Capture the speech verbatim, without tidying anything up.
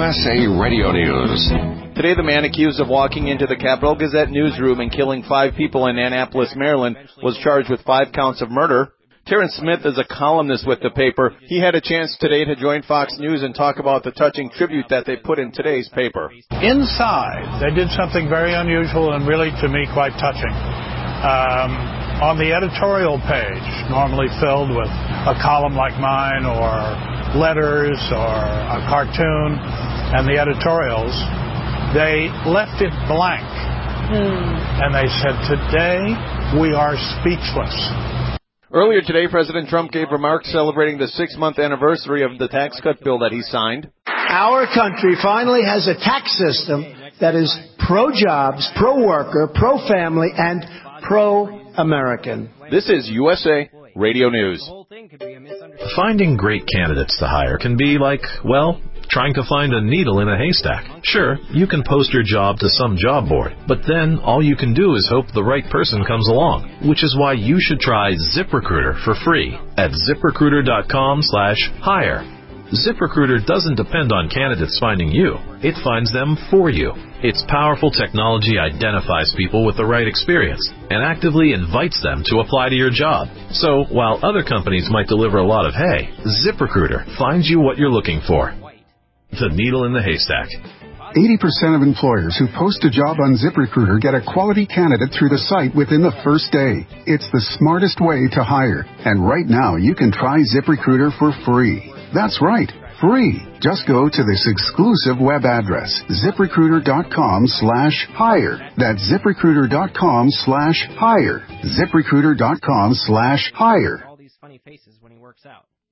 S A Radio News. Today, the man accused of walking into the Capital Gazette newsroom and killing five people in Annapolis, Maryland, was charged with five counts of murder. Terrence Smith is a columnist with the paper. He had a chance today to join Fox News and talk about the touching tribute that they put in today's paper. Inside, they did something very unusual and really, to me, quite touching. Um, on the editorial page, normally filled with a column like mine or letters or a cartoon, and the editorials, they left it blank. Hmm. And they said, today we are speechless. Earlier today, President Trump gave remarks celebrating the six-month anniversary of the tax cut bill that he signed. Our country finally has a tax system that is pro-jobs, pro-worker, pro-family, and pro-American. This is U S A Radio News. Finding great candidates to hire can be like, well, trying to find a needle in a haystack. Sure, you can post your job to some job board, but then all you can do is hope the right person comes along, which is why you should try ZipRecruiter for free at ZipRecruiter.com slash hire. ZipRecruiter doesn't depend on candidates finding you. It finds them for you. Its powerful technology identifies people with the right experience and actively invites them to apply to your job. So while other companies might deliver a lot of hay, ZipRecruiter finds you what you're looking for. The needle in the haystack. eighty percent of employers who post a job on ZipRecruiter get a quality candidate through the site within the first day. It's the smartest way to hire. And right now, you can try ZipRecruiter for free. That's right, free. Just go to this exclusive web address, ZipRecruiter.com slash hire. That's ZipRecruiter.com slash hire. ZipRecruiter.com slash hire. All these funny faces when he works out.